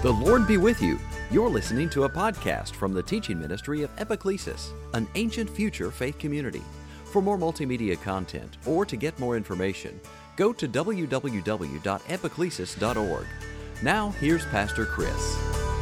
The Lord be with you. You're listening to a podcast from the teaching ministry of Epiclesis, an ancient future faith community. For more multimedia content or to get more information, go to www.epiclesis.org. Now, here's Pastor Chris.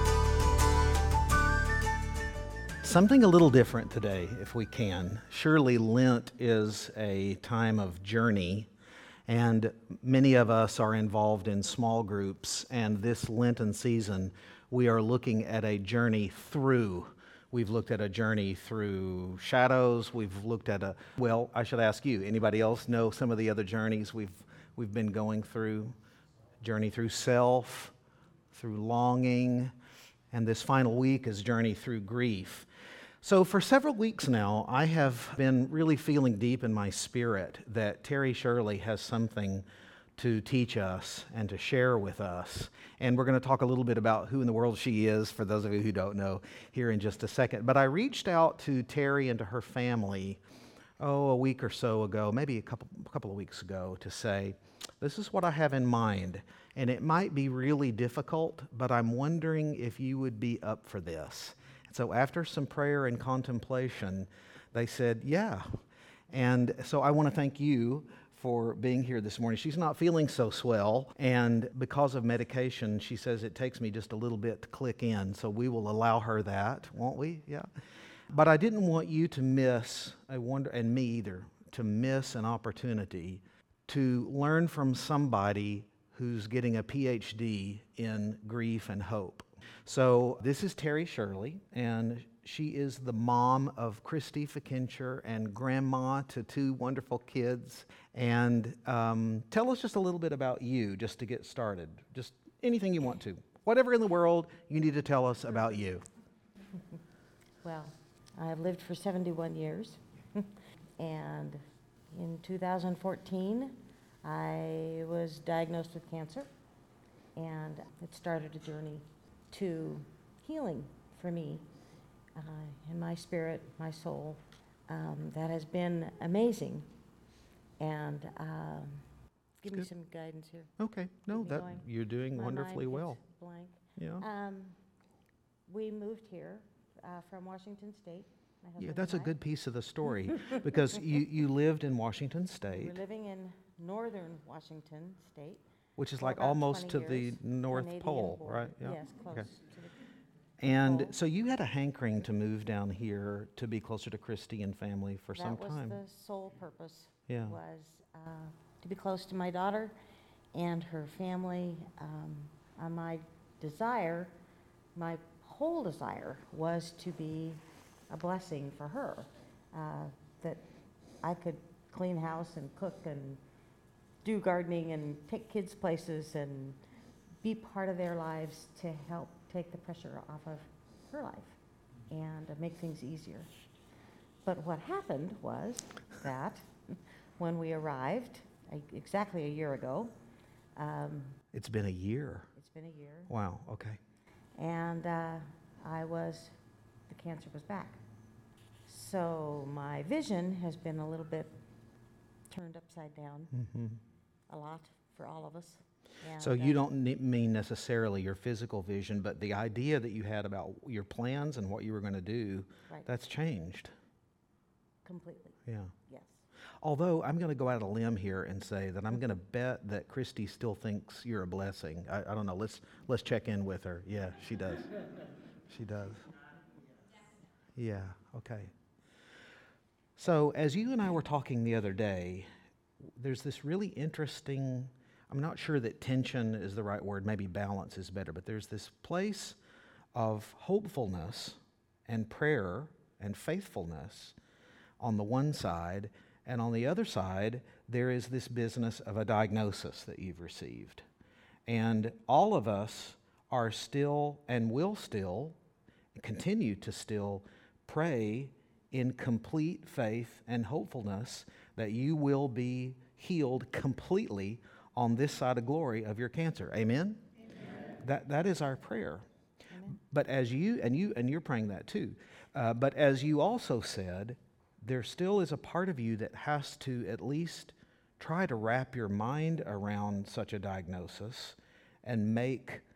Something a little different today, if we can. Surely Lent is a time of journey, and many of us are involved in small groups, and this Lenten season, we are looking at a journey through. We've looked at a journey through shadows. We've looked at I should ask you, anybody else know some of the other journeys we've been going through? Journey through self, through longing, and this final week is journey through grief. So for several weeks now, I have been really feeling deep in my spirit that Terry Shirley has something to teach us and to share with us. And we're going to talk a little bit about who in the world she is, for those of you who don't know, here in just a second. But I reached out to Terry and to her family, a week or so ago, maybe a couple of weeks ago, to say, this is what I have in mind. And it might be really difficult, but I'm wondering if you would be up for this. So after some prayer and contemplation, they said, yeah. And so I want to thank you for being here this morning. She's not feeling so swell, and because of medication, she says it takes me just a little bit to click in, so we will allow her that, won't we? Yeah. But I didn't want you to miss, and me either, to miss an opportunity to learn from somebody who's getting a PhD in grief and hope. So this is Terry Shirley, and she is the mom of Christy Fikincher and grandma to two wonderful kids. And tell us just a little bit about you, just to get started. Just anything you want to. Whatever in the world you need to tell us about you. Well, I've lived for 71 years, and in 2014, I was diagnosed with cancer, and it started a journey to healing for me in my spirit, my soul. That has been amazing, and give me some guidance here. Okay, no, you're doing My wonderfully mind well. gets blank. Yeah. We moved here from Washington State. Yeah, that's a good piece of the story because you lived in Washington State. We're living in northern Washington State. Which is for like about almost 20 to the years, North Canadian Pole, border. right? Yeah. Yes, close Okay. to the And pole. so you had a hankering to move down here to be closer to Christy and family for some time. That was the sole purpose. Yeah. Was to be close to my daughter and her family. My desire, my whole desire, was to be a blessing for her. That I could clean house and cook and do gardening and take kids places and be part of their lives to help take the pressure off of her life and make things easier. But what happened was that when we arrived, exactly a year ago. It's been a year. It's been a year. Wow, okay. And the cancer was back. So my vision has been a little bit turned upside down. Mm-hmm. A lot for all of us. And, So you don't mean necessarily your physical vision, but the idea that you had about your plans and what you were going to do, right. that's changed. Completely. Yeah. Yes. Although I'm going to go out on a limb here and say that I'm going to bet that Christy still thinks you're a blessing. I don't know. Let's check in with her. Yeah, she does. She does. Yeah, okay. So as you and I were talking the other day, there's this really interesting, I'm not sure that tension is the right word, maybe balance is better, but there's this place of hopefulness and prayer and faithfulness on the one side, and on the other side, there is this business of a diagnosis that you've received. And all of us are still and will still continue to still pray in complete faith and hopefulness that you will be healed completely on this side of glory of your cancer. Amen? Amen. That is our prayer. Amen. But as you're praying that too. But as you also said, there still is a part of you that has to at least try to wrap your mind around such a diagnosis and make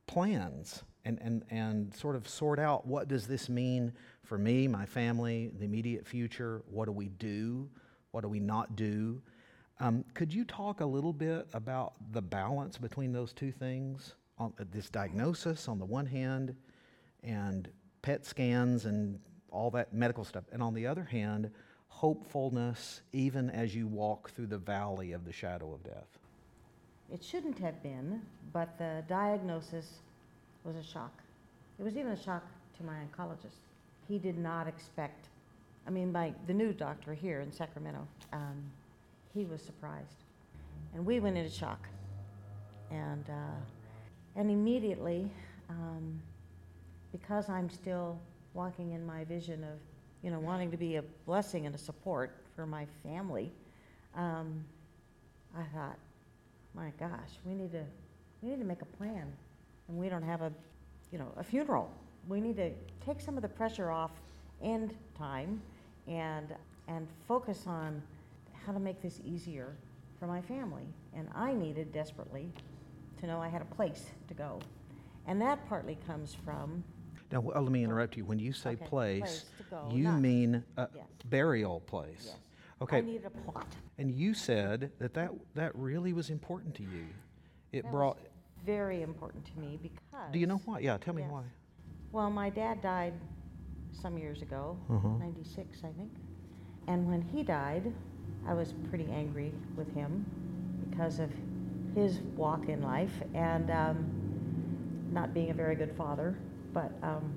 plans and sort of sort out, what does this mean for me, my family, the immediate future? What do we do? What do we not do? Could you talk a little bit about the balance between those two things? This diagnosis on the one hand, and PET scans and all that medical stuff, and on the other hand, hopefulness even as you walk through the valley of the shadow of death. It shouldn't have been, but the diagnosis was a shock. It was even a shock to my oncologist. He did not expect, the new doctor here in Sacramento, he was surprised. And we went into shock. And immediately, because I'm still walking in my vision of, wanting to be a blessing and a support for my family, I thought, my gosh, we need to make a plan, and we don't have a funeral. We need to take some of the pressure off end time and focus on how to make this easier for my family. And I needed desperately to know I had a place to go, and that partly comes from. Now, let me interrupt you. When you say place to go, you mean a Yes. burial place. Yes. Okay. I needed a plot. And you said that really was important to you. It That brought. was very important to me because. Do you know why? Yeah, tell me Yes. why. Well, my dad died some years ago, Uh-huh. 96, I think. And when he died, I was pretty angry with him because of his walk in life and not being a very good father. But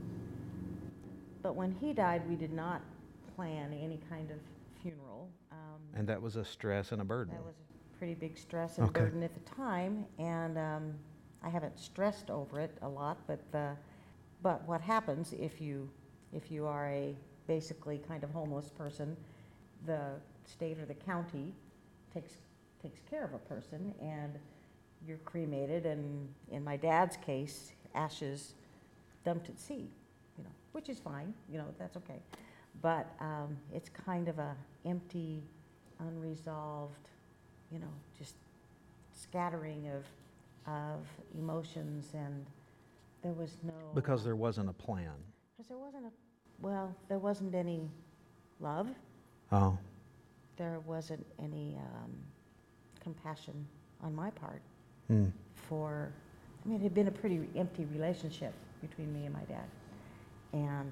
when he died, we did not plan any kind of funeral. And that was a stress and a burden. That was a pretty big stress and Okay. burden at the time, and I haven't stressed over it a lot. But what happens if you are a basically kind of homeless person? The state or the county takes care of a person, and you're cremated, and in my dad's case, ashes dumped at sea, which is fine, that's okay. But it's kind of a empty, unresolved, just scattering of emotions, and there was no. Because there wasn't a plan. Because there wasn't any love. Oh. There wasn't any compassion on my part Hmm. for. It had been a pretty empty relationship between me and my dad, and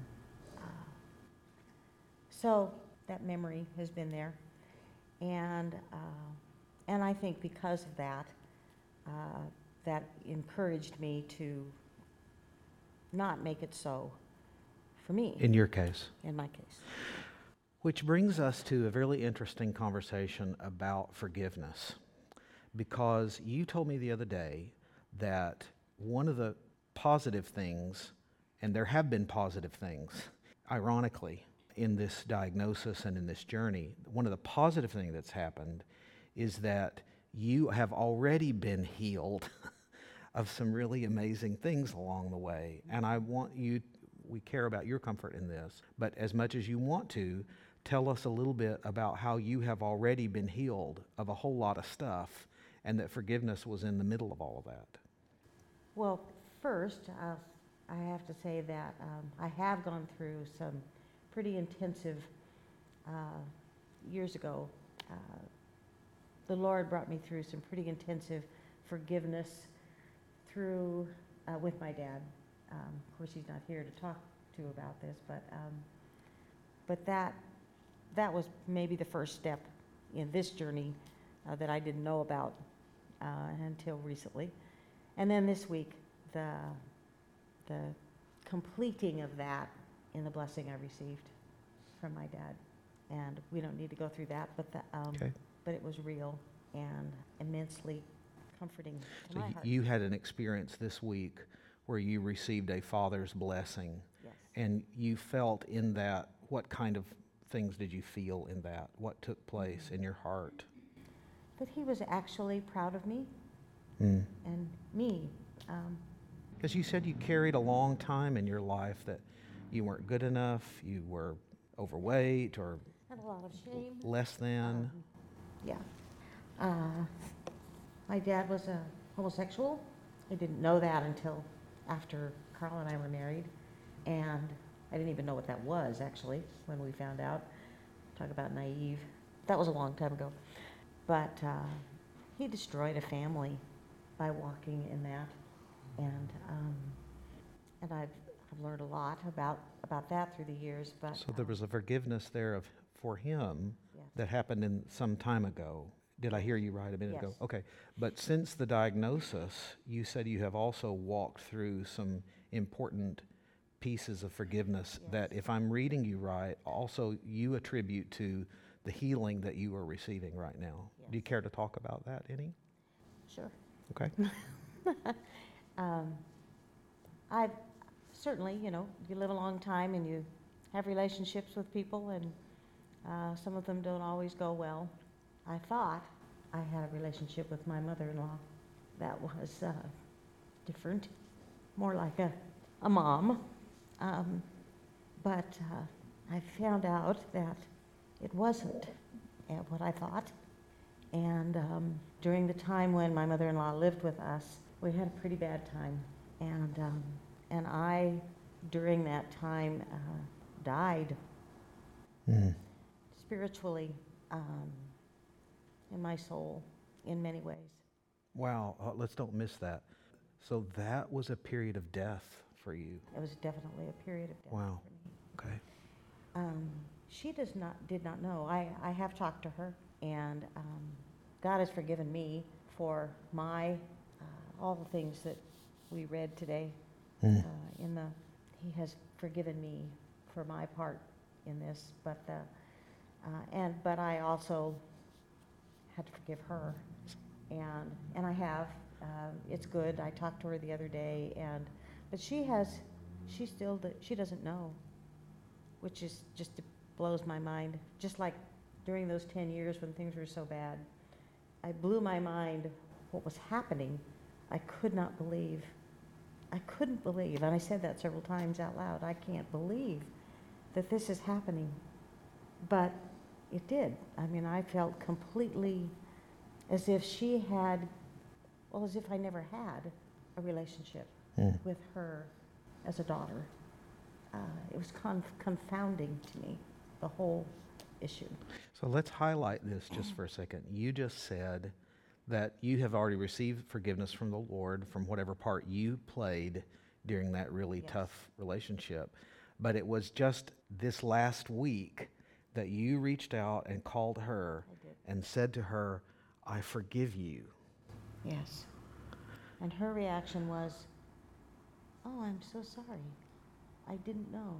so that memory has been there, and I think because of that, that encouraged me to not make it so for me. In your case. In my case. Which brings us to a really interesting conversation about forgiveness. Because you told me the other day that one of the positive things, and there have been positive things, ironically, in this diagnosis and in this journey, one of the positive things that's happened is that you have already been healed of some really amazing things along the way. And we care about your comfort in this, but as much as you want to, tell us a little bit about how you have already been healed of a whole lot of stuff, and that forgiveness was in the middle of all of that. Well, first, I have to say that I have gone through some pretty intensive, years ago, the Lord brought me through some pretty intensive forgiveness through, with my dad. Of course, he's not here to talk to about this, but that was maybe the first step in this journey that I didn't know about until recently. And then this week, the completing of that in the blessing I received from my dad. And we don't need to go through that, but Okay. but it was real and immensely comforting to So my heart. you had an experience this week where you received a father's blessing. Yes. And you felt in that, what kind of things did you feel in that? What took place in your heart? That he was actually proud of me Mm. and me. Because you said you carried a long time in your life that you weren't good enough, you were overweight or Had a lot of shame. less than. Yeah. My dad was a homosexual, I didn't know that until after Carl and I were married, and I didn't even know what that was, actually, when we found out. Talk about naive. That was a long time ago. But he destroyed a family by walking in that, and I've learned a lot about that through the years. But So there was a forgiveness there for him yes. that happened in some time ago. Did I hear you right a minute ago? Yes. Okay. But since the diagnosis, you said you have also walked through some important pieces of forgiveness Yes. that, if I'm reading you right, also you attribute to the healing that you are receiving right now. Yes. Do you care to talk about that any? Sure. Okay. I've certainly, you live a long time and you have relationships with people, and some of them don't always go well. I thought I had a relationship with my mother-in-law that was different, more like a mom. But I found out that it wasn't what I thought. And during the time when my mother-in-law lived with us, we had a pretty bad time. And I, during that time, died spiritually, in my soul, in many ways. Wow. Let's don't miss that. So that was a period of death for you. It was definitely a period of death Wow. for me. Okay. She did not know. I have talked to her, and God has forgiven me for my all the things that we read today. He has forgiven me for my part in this, but I also had to forgive her, and I have. It's good. I talked to her the other day, but she doesn't know, which is just blows my mind. Just like during those 10 years when things were so bad, I blew my mind what was happening. I couldn't believe, and I said that several times out loud, I can't believe that this is happening. But it did. I mean, I felt completely as if as if I never had a relationship with her as a daughter. It was confounding to me, the whole issue. So let's highlight this just for a second. You just said that you have already received forgiveness from the Lord from whatever part you played during that really Yes. tough relationship. But it was just this last week that you reached out and called her I did. and said to her, I forgive you. Yes. And her reaction was, "Oh, I'm so sorry. I didn't know."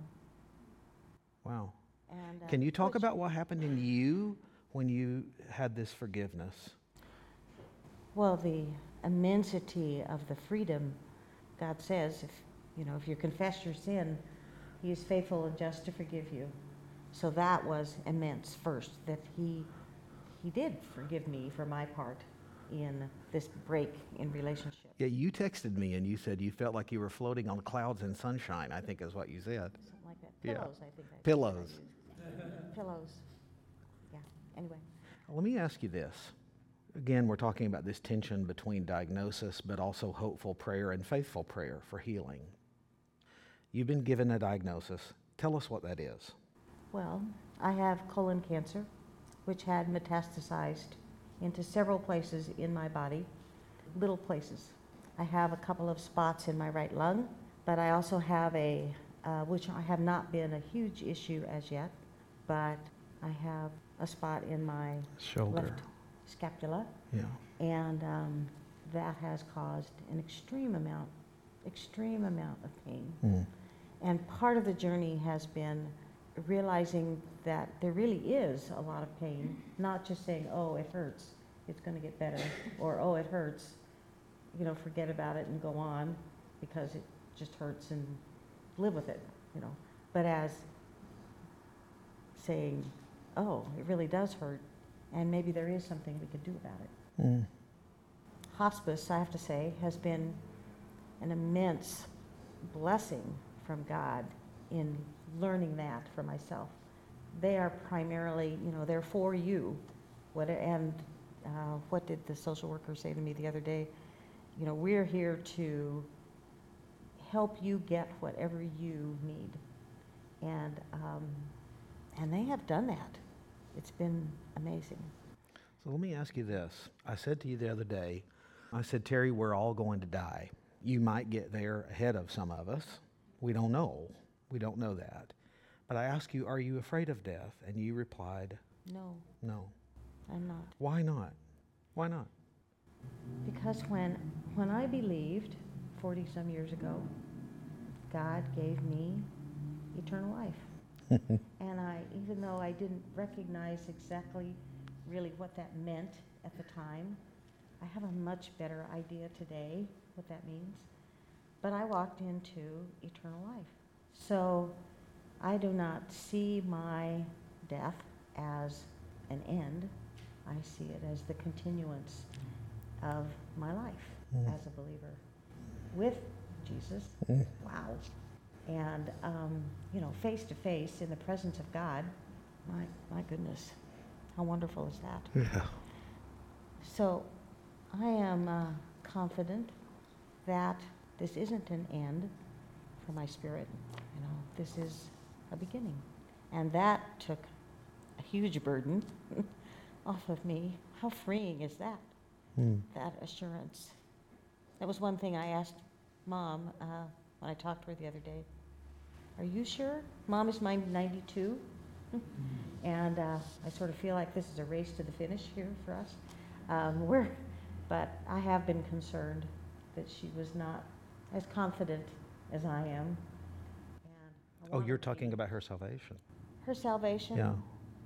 Wow. And Can you talk which- about what happened in you when you had this forgiveness? Well, the immensity of the freedom. God says, if you confess your sin, He is faithful and just to forgive you. So that was immense first, that He did forgive me for my part in this break in relationship. Yeah, you texted me and you said you felt like you were floating on clouds in sunshine, I think is what you said. Something like that. Yeah. Pillows, I think. Pillows. Pillows. Yeah, anyway. Let me ask you this. Again, we're talking about this tension between diagnosis, but also hopeful prayer and faithful prayer for healing. You've been given a diagnosis. Tell us what that is. Well, I have colon cancer, which had metastasized into several places in my body, little places. I have a couple of spots in my right lung, but I also have which I have not been a huge issue as yet, but I have a spot in my Shoulder. left scapula, Yeah. and that has caused an extreme amount of pain. And part of the journey has been realizing that there really is a lot of pain, not just saying, oh, it hurts, it's going to get better, or oh, it hurts, forget about it and go on because it just hurts and live with it, But as saying, oh, it really does hurt, and maybe there is something we could do about it. Hospice, I have to say, has been an immense blessing from God in learning that for myself. They are primarily, they're for you. What did the social worker say to me the other day? we're here to help you get whatever you need. And they have done that. It's been amazing. So let me ask you this. I said to you the other day, I said, Terry, we're all going to die. You might get there ahead of some of us. We don't know. We don't know that. But I asked you, are you afraid of death? And you replied, No, no. I'm not. Why not? Why not? Because when I believed 40 some years ago, God gave me eternal life. And even though I didn't recognize exactly really what that meant at the time, I have a much better idea today what that means. But I walked into eternal life. So I do not see my death as an end. I see it as the continuance of my life as a believer with Jesus. Wow. And, face to face in the presence of God, my goodness, how wonderful is that? Yeah. So I am confident that this isn't an end for my spirit. This is a beginning. And that took a huge burden off of me. How freeing is that? That assurance. That was one thing I asked Mom when I talked to her the other day. Are you sure? Mom is 92. And I sort of feel like this is a race to the finish here for us. But I have been concerned that she was not as confident as I am. Oh, you're talking about her salvation. Her salvation. Yeah.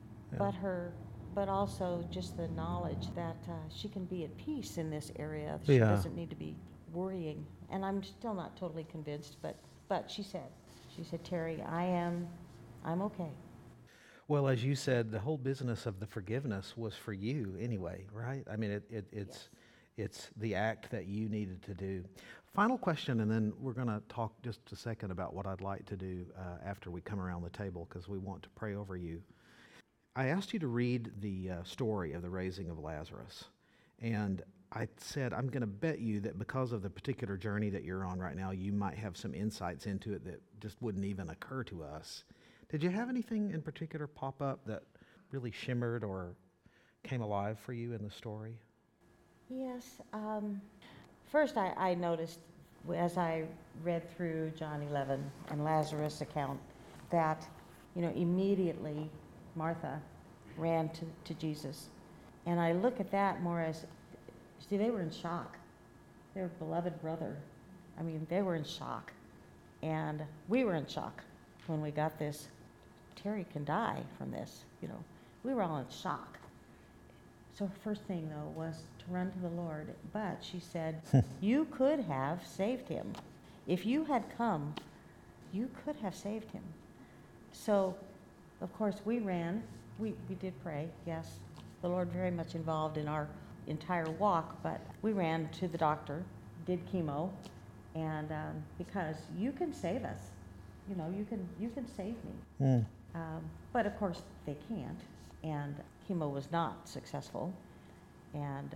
But also just the knowledge that she can be at peace in this area. She Yeah. doesn't need to be worrying. And I'm still not totally convinced, but she said, Terry, I'm okay. Well, as you said, the whole business of the forgiveness was for you anyway, right? I mean, it's the act that you needed to do. Final question, and then we're going to talk just a second about what I'd like to do after we come around the table, because we want to pray over you. I asked you to read the story of the raising of Lazarus, and I said, I'm going to bet you that because of the particular journey that you're on right now, you might have some insights into it that just wouldn't even occur to us. Did you have anything in particular pop up that really shimmered or came alive for you in the story? Yes. First, I noticed as I read through John 11 and Lazarus' account that, immediately Martha ran to Jesus. And I look at that more as, they were in shock. Their beloved brother, they were in shock. And we were in shock when we got this, Terry can die from this, We were all in shock. So her first thing, though, was to run to the Lord. But she said, you could have saved him. If you had come, you could have saved him. So, of course, we ran. We did pray, yes. The Lord very much involved in our entire walk, but we ran to the doctor, did chemo, and because you can save us. You can save me. But, of course, they can't. And chemo was not successful. And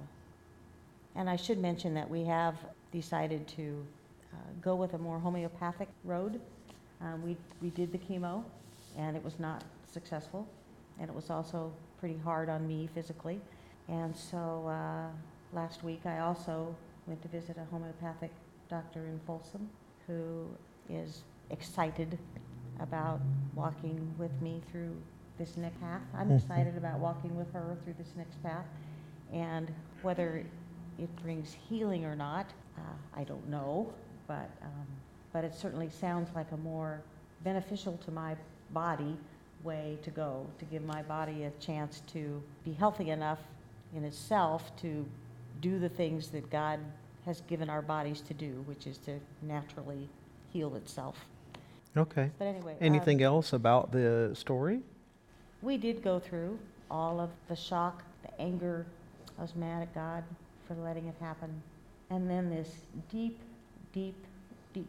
I should mention that we have decided to go with a more homeopathic road. We did the chemo, and it was not successful. And it was also pretty hard on me physically. And so last week I also went to visit a homeopathic doctor in Folsom who is excited about walking with me through this next path. I'm excited about walking with her through this next path. And whether it brings healing or not, I don't know. But it certainly sounds like a more beneficial to my body way to go, to give my body a chance to be healthy enough in itself to do the things that God has given our bodies to do, which is to naturally heal itself. Okay. But anyway. Anything else about the story? We did go through all of the shock, the anger. I was mad at God for letting it happen. And then this deep, deep, deep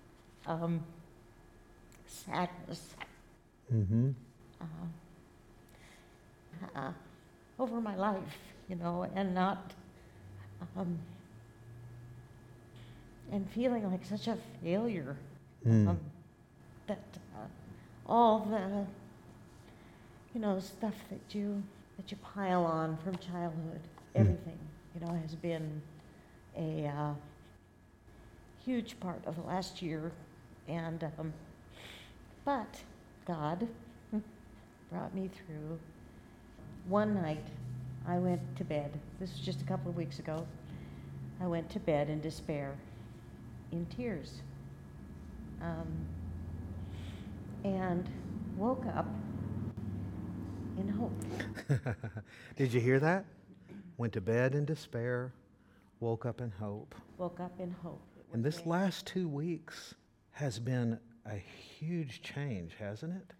sadness over my life, and not and feeling like such a failure. Mm. That all the, stuff that you pile on from childhood, everything, has been a huge part of the last year. And, but God brought me through. One night, I went to bed. This was just a couple of weeks ago. I went to bed in despair, in tears, and woke up in hope. Did you hear that? Went to bed in despair, woke up in hope. Woke up in hope. And this last 2 weeks has been a huge change, hasn't it?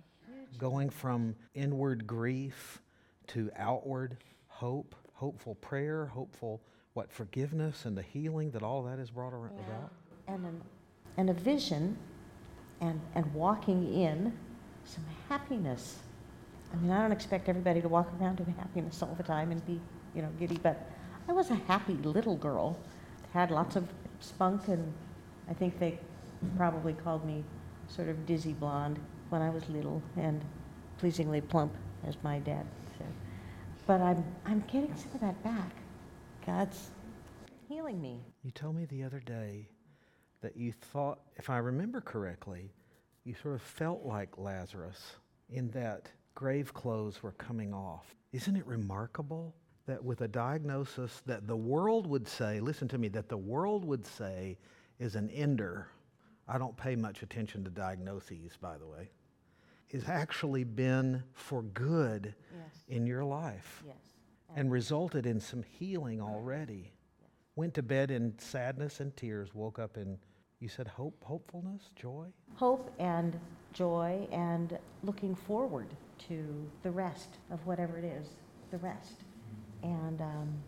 Going from inward grief to outward hope, hopeful prayer, hopeful forgiveness and the healing that all that has brought about. And a vision and walking in some happiness. I mean, I don't expect everybody to walk around in happiness all the time and be, giddy, but I was a happy little girl, had lots of spunk, and I think they probably called me sort of dizzy blonde when I was little, and pleasingly plump, as my dad said. But I'm getting some of that back. God's healing me. You told me the other day that you thought, if I remember correctly, you sort of felt like Lazarus in that grave clothes were coming off. Isn't it remarkable that with a diagnosis that the world would say, listen to me, that the world would say is an ender, I don't pay much attention to diagnoses, by the way, has actually been for good in your life and resulted in some healing already. Went to bed in sadness and tears, woke up in, you said hopefulness, joy? Hope and joy, and looking forward to the rest of whatever it is, the rest. And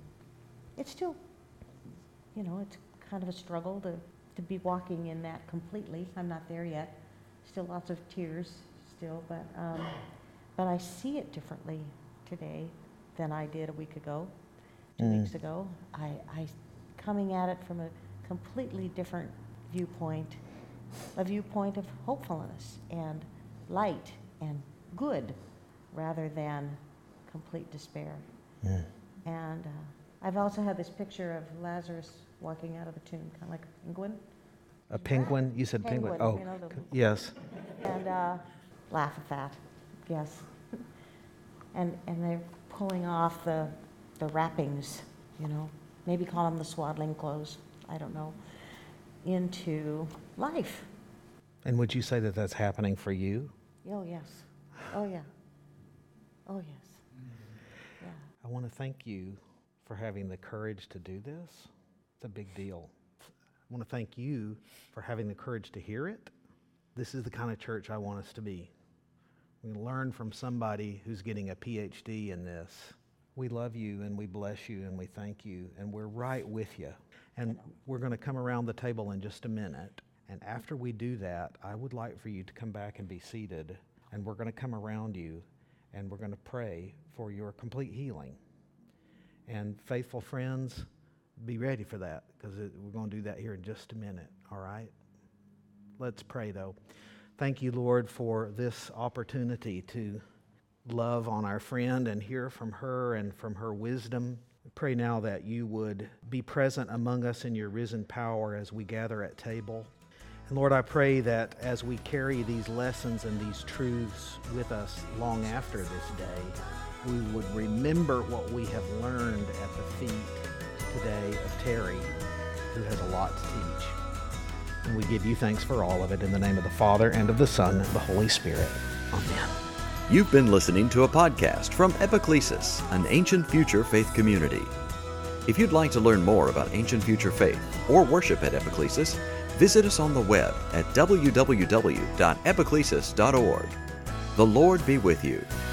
it's still, it's kind of a struggle to be walking in that completely. I'm not there yet. Still lots of tears still, but I see it differently today than I did a week ago, 2 weeks ago. I coming at it from a completely different viewpoint, a viewpoint of hopefulness and light and good rather than complete despair. Yeah. And I've also had this picture of Lazarus walking out of the tomb, kind of like a penguin. A penguin? You said penguin. Oh, yes. And laugh at that, yes. And they're pulling off the wrappings, maybe call them the swaddling clothes, I don't know, into life. And would you say that that's happening for you? Oh, yes. Oh, yeah. Oh, yes. Yeah. I want to thank you for having the courage to do this. It's a big deal. I want to thank you for having the courage to hear it. This is the kind of church I want us to be. We learn from somebody who's getting a PhD in this. We love you and we bless you and we thank you and we're right with you. And we're going to come around the table in just a minute. And after we do that, I would like for you to come back and be seated. And we're going to come around you and we're going to pray for your complete healing. And faithful friends, be ready for that because we're going to do that here in just a minute, all right? Let's pray, though. Thank you, Lord, for this opportunity to love on our friend and hear from her and from her wisdom. We pray now that you would be present among us in your risen power as we gather at table. And Lord, I pray that as we carry these lessons and these truths with us long after this day, we would remember what we have learned at the feet today of Terry, who has a lot to teach. And we give you thanks for all of it in the name of the Father, and of the Son, and of the Holy Spirit. Amen. You've been listening to a podcast from Epiclesis, an Ancient Future Faith community. If you'd like to learn more about Ancient Future Faith or worship at Epiclesis, visit us on the web at www.epiclesis.org. The Lord be with you.